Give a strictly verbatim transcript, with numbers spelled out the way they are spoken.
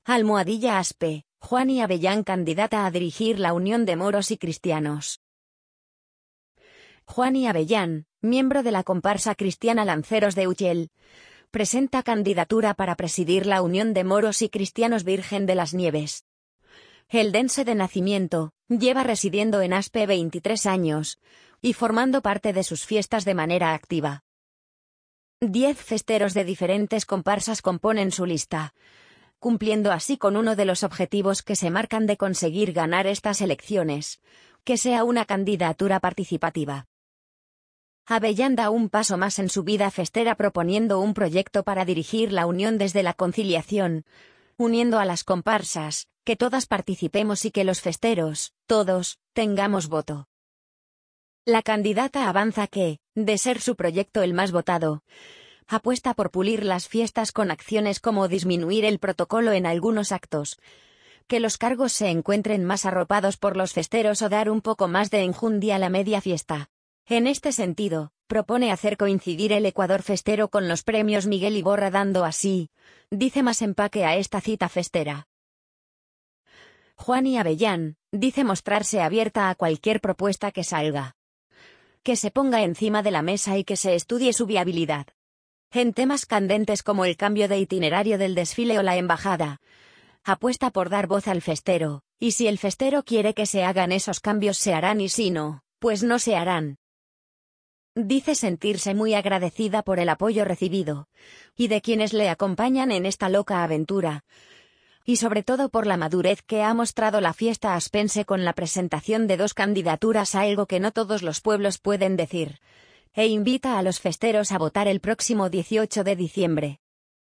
Almohadilla Aspe, Juani Abellán candidata a dirigir la Unión de Moros y Cristianos. Juani Abellán, miembro de la comparsa cristiana Lanceros de Utiel, presenta candidatura para presidir la Unión de Moros y Cristianos Virgen de las Nieves. Eldense de nacimiento, lleva residiendo en Aspe veintitrés años, y formando parte de sus fiestas de manera activa. Diez festeros de diferentes comparsas componen su lista, cumpliendo así con uno de los objetivos que se marcan de conseguir ganar estas elecciones, que sea una candidatura participativa. Abellán da un paso más en su vida festera proponiendo un proyecto para dirigir la unión desde la conciliación, uniendo a las comparsas, que todas participemos y que los festeros, todos, tengamos voto. La candidata avanza que, de ser su proyecto el más votado, apuesta por pulir las fiestas con acciones como disminuir el protocolo en algunos actos, que los cargos se encuentren más arropados por los festeros o dar un poco más de enjundia a la media fiesta. En este sentido, propone hacer coincidir el Ecuador festero con los premios Miguel Iborra dando así, dice más empaque a esta cita festera. Juani Abellán, dice mostrarse abierta a cualquier propuesta que salga, que se ponga encima de la mesa y que se estudie su viabilidad. En temas candentes como el cambio de itinerario del desfile o la embajada, apuesta por dar voz al festero, y si el festero quiere que se hagan esos cambios se harán y si no, pues no se harán. Dice sentirse muy agradecida por el apoyo recibido, y de quienes le acompañan en esta loca aventura, y sobre todo por la madurez que ha mostrado la fiesta aspense con la presentación de dos candidaturas a algo que no todos los pueblos pueden decir, e invita a los festeros a votar el próximo dieciocho de diciembre.